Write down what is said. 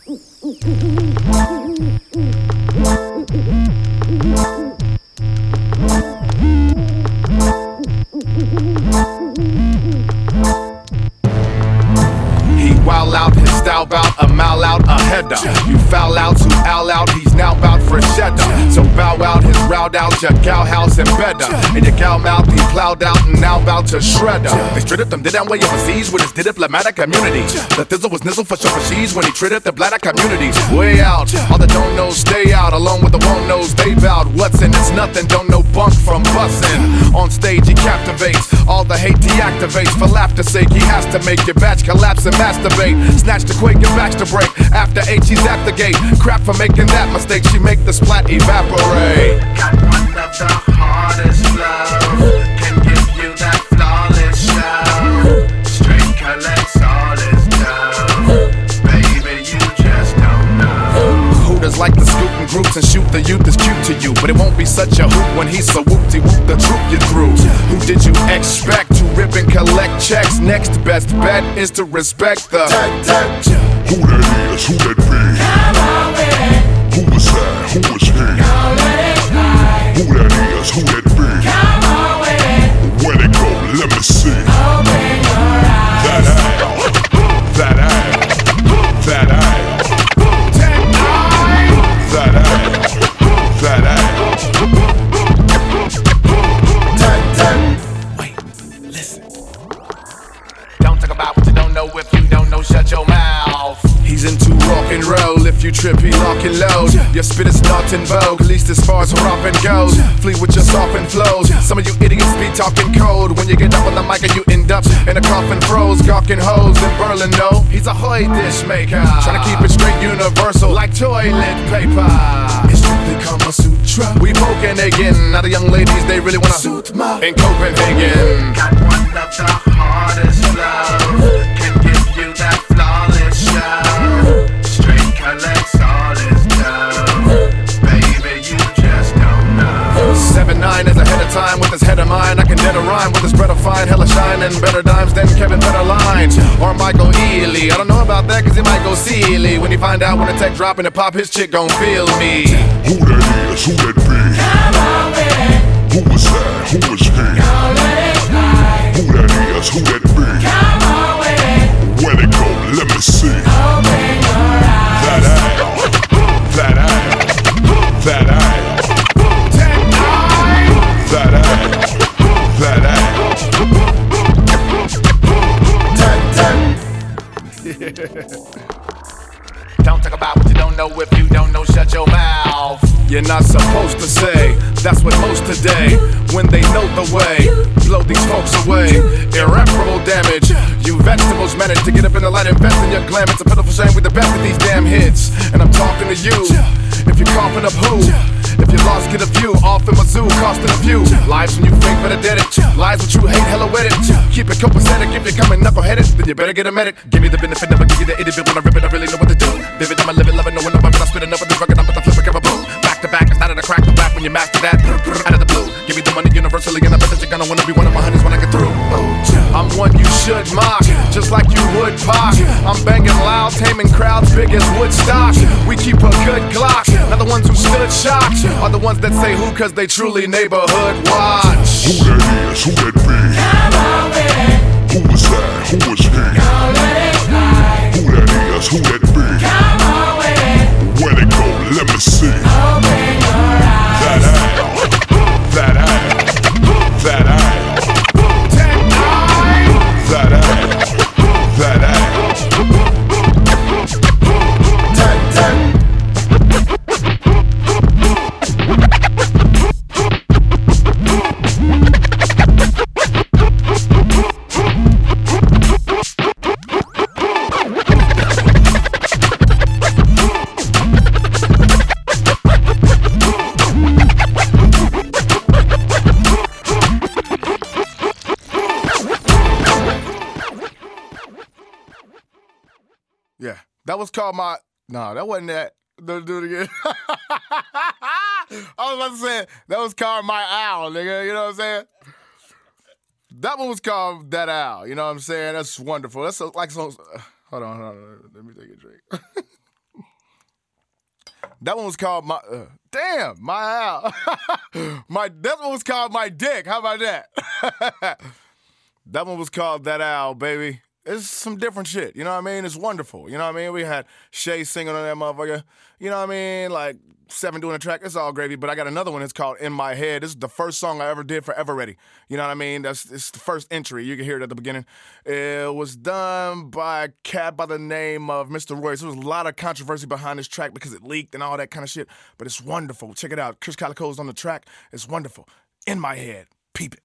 Wild out, his style bout, a mile out, a header. You foul out, to owl out, he's now bout for cheddar. So bow out, his route out, your cow house and better. And your cow mouth, he plowed out and now bout to shredder. They straight them did that way overseas with his diplomatic community. The thizzle was nizzle for cheese when he treated the bladder community. Way out, all the don't knows stay out, along with the won't knows they bout. What's in it's nothing, don't know bunk from bussin'. On stage he captivates, all the hate deactivates. For laughter's sake, he has to make your batch collapse and masturbate. Snatch the quake and backs to break. After H, he's at the gate. Crap for making that mistake, she make the splat evaporate. Got one of the hardest flows. Can give you that flawless show. Straight collects all his dough. Baby, you just don't know. Hooters like to scoop in groups and shoot the youth is cute to you, but it won't be such a hoot when he's so whoop-de-whoop the troop you through. Who did you expect to rip and collect checks? Next best bet is to respect the Who that is, who that be? Come on with it. Who was that, who was he? Don't let it slide. Who that is, who that be? Come on with it. Where they go, let me see. Open your eyes. That aisle, that aisle, that aisle, that aisle, that aisle. Wait, listen. Don't talk about what you don't know. If you don't know, shut your mouth. He's into rock and roll. If you trip, he lock and load. Your spit is not in vogue, at least as far as rapping goes. Flee with your softened flows. Some of you idiots be talking code. When you get up on the mic and you end up in a coffin froze, gawking hoes in Berlin. No, he's a hoy dish maker, trying to keep it straight universal like toilet paper. It's strictly Kama Sutra. We poking again. Now the young ladies, they really wanna suit in Copenhagen. Got one of the hardest flows. Can give you that flawless show. Straight collects all his dough. Baby, you just don't know. 7-9 is ahead of time with his head of mine. I can dead a rhyme with his bread of fine. Hella shine and better dimes than Kevin Federline or Michael Ealy. I don't know about that cause he might go silly when he find out when the tech drop and the pop, his chick gon' feel me. Who that is, who that be? Come on with it. Who was that, who was he? Don't let it slide. Who that is, who that be? Come on with it. Where they go, let me see. Open your eyes. That aisle, that aisle, that aisle, that aisle, that aisle. Don't talk about what you don't know. If you don't know, shut your mouth. You're not supposed to say. That's what most today, when they know the way, blow these folks away. Irreparable damage. You vegetables manage to get up in the light, invest in your glam. It's a pitiful shame with the best of these damn hits. And I'm talking to you. If you're coughing up who? If you lost, get a view. Off in my zoo, costing a few. Lies when you think better dead it. Lies what you hate, hella with it. Keep it copacetic. If you're coming knuckleheaded, then you better get a medic. Give me the benefit, never give you the idiot. When I rip it, I really know what to do. Vivid, I'm a living, loving, knowing when I spit enough of this rugged, I'm with the flip a boom. Back to back, it's not at a crack to rap when you master that. Out of the blue, give me the money universally, and I bet that you're gonna wanna be one of my honeys when I get through. I'm one you should mock, just like you would Pac. I'm banging loud, taming crowds big as Woodstock. We keep a good Glock. Now the ones who stood shocked are the ones that say who, cause they truly neighborhood watch. Who that is, who that be? Come on with it. Who was that, who was he? Don't let it slide. Who that is, who that be? Come on with it. Where they go, let me see. Open your eyes. That aisle, that aisle, that aisle, that aisle, that aisle. Yeah, that was called my. No, that wasn't that. Don't do it again. I was about to say that was called my owl, nigga. You know what I'm saying? That one was called that owl. You know what I'm saying? That's wonderful. That's like so. Hold on. Let me take a drink. That one was called my. Damn, my owl. That one was called My Dick. How about that? That one was called That Owl, baby. It's some different shit, you know what I mean? It's wonderful, you know what I mean? We had Shay singing on that motherfucker, you know what I mean? Like, Seven doing a track, it's all gravy, but I got another one, it's called In My Head. This is the first song I ever did for Ever Ready, you know what I mean? It's the first entry, you can hear it at the beginning. It was done by a cat by the name of Mr. Royce. There was a lot of controversy behind this track because it leaked and all that kind of shit, but it's wonderful. Check it out, Chris Calico's on the track, it's wonderful. In My Head, peep it.